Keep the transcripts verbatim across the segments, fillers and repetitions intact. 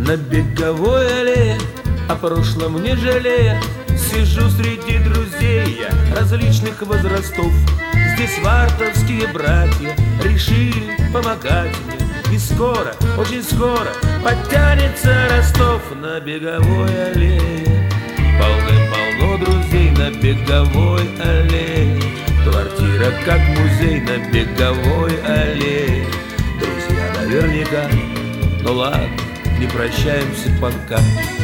На беговой аллее, о прошлом не жалея, сижу среди друзей я различных возрастов. Здесь вартовские братья решили помогать мне, и скоро, очень скоро подтянется Ростов. На беговой аллее полным-полно друзей. На беговой аллее квартира как музей. На беговой аллее друзья наверняка. Ну ладно, не прощаемся пока.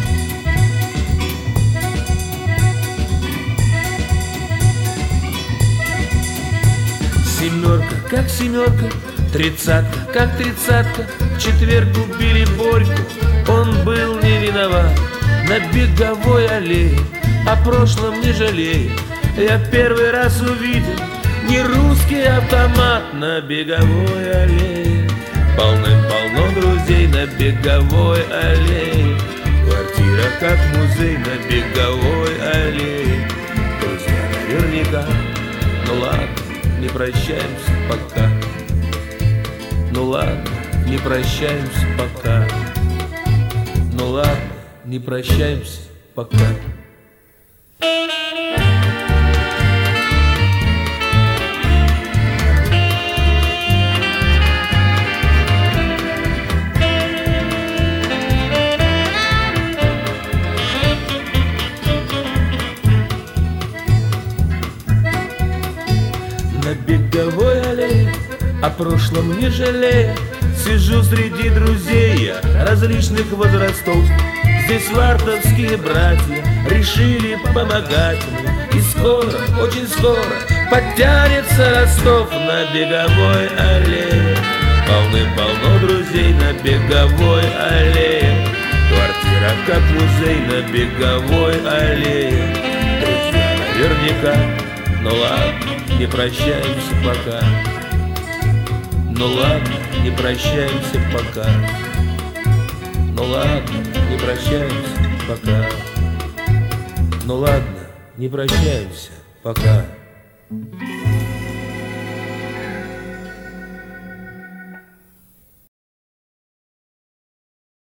Семерка, как семерка, тридцатка, как тридцатка. В четверг убили Борьку, он был не виноват. На беговой аллее, о прошлом не жалея, я первый раз увидел не русский автомат. На беговой аллее полным-полно друзей. На беговой аллее квартира как музей. На беговой аллее друзья наверняка. Ну ладно, не прощаемся пока. Ну ладно, не прощаемся пока. Ну ладно, не прощаемся пока. На беговой аллее, о прошлом не жалея, сижу среди друзей я различных возрастов. Здесь вартовские братья решили помогать мне, и скоро, очень скоро подтянется Ростов. На беговой аллее полным-полно друзей. На беговой аллее квартира как музей. На беговой аллее друзья наверняка. Ну ладно, не прощаемся пока. Ну ладно, не прощаемся пока. Ну ладно, не прощаемся пока. Ну ладно, не прощаемся пока.